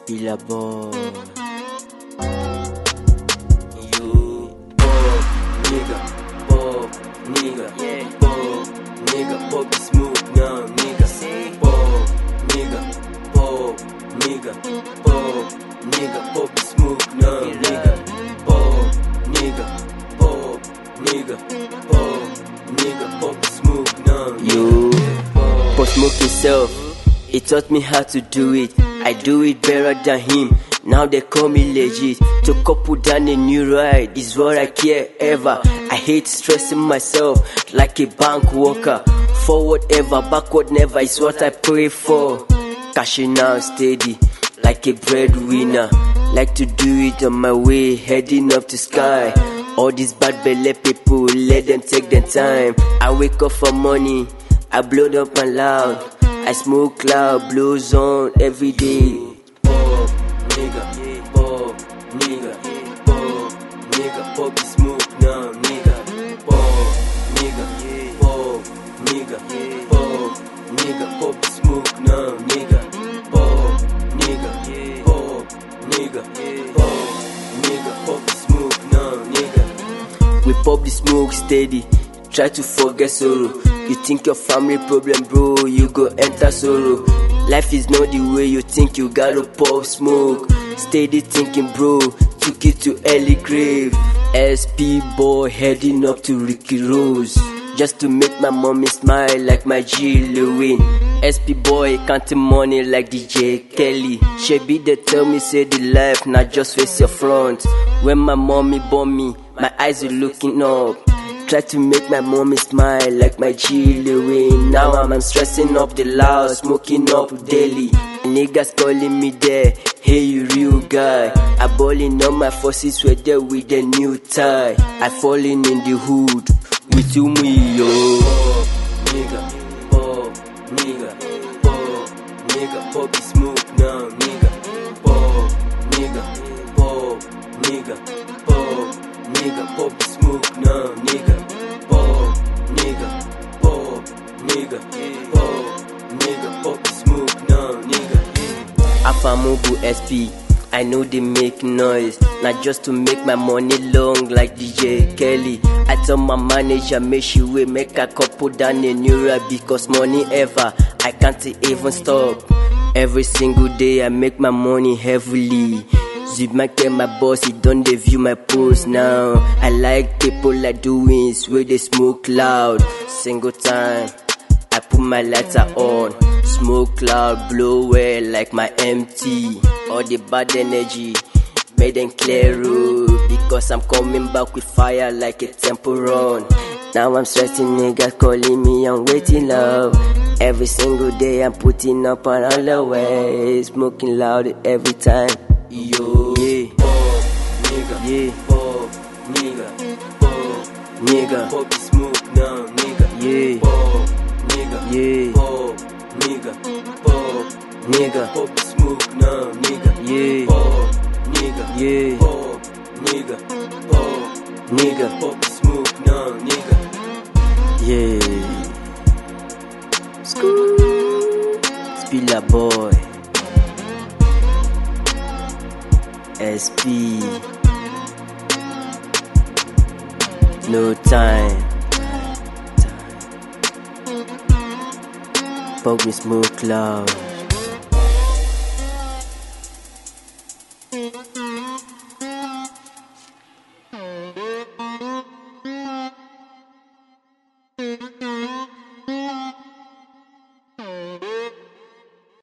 Billabong. You pop nigga, Yeah. pop nigga, pop is smooth now, nigga. Pop nigga, pop is smooth now, nigga. Pop nigga, pop is smooth now, You nigga. pop smoke himself. He taught me how to do it. I do it better than him. Now they call me legit. To couple down a new ride is what I care ever. I hate stressing myself like a bank worker. Forward ever, backward never is what I pray for. Cashing out steady like a breadwinner. Like to do it on my way, heading up to sky. All these bad belly people, let them take their time. I wake up for money, I blow up and loud. I smoke loud, blows on every day. Pop nigga, pop is smooth now, nigga. Pop nigga, pop is smooth now, nigga. Pop nigga, pop is smooth now, nigga. We pop the smoke steady, try to forget sorrow. You think your family problem, bro, you go enter sorrow. Life is not the way you think, you gotta pop smoke. Steady thinking, bro, took it to early grave. SP boy heading up to Ricky Rose, just to make my mommy smile like my G Lil Wayne. SP boy counting money like DJ Kelly. Shebi they tell me say the life not just face your front. When my mommy born me, my eyes are looking up. Try to make my mommy smile like my G Lil Wayne. Now I'm stressing up the loud, smoking up daily. Niggas calling me there, hey you real guy. I balling on my forces, we're there with a new tie. I falling in the hood with you me yo. Nigga, pop is smooth now, nigga. Pop nigga, pop is smooth now, nigga. Pop nigga, pop is smooth now, nigga. Afamubu SP, I know they make noise, not just to make my money long like DJ Kelly. I tell my manager make sure we make a couple down a new rap because money ever, I can't even stop. Every single day I make my money heavily. Zubmake my boss, he don't dey view my post now. I like people like doings where they smoke loud. Single time, I put my lighter on. Smoke loud, blow well like my MT. All the bad energy, made them clear road. Because I'm coming back with fire like a temple run. Now I'm stressing niggas calling me, I'm waiting up. Every single day I'm putting up on the way. Smoking loud every time. Yo, Yeah, pop nigga, yeah, pop nigga, nigga, pop is smooth now, nigga. yeah, Pop nigga, yeah, pop nigga, pop is smooth now, nigga. yeah, Pop nigga, yeah, pop nigga, pop is smooth now, nigga. yeah. Spilla boy, SP, no time. Pop me smoke loud.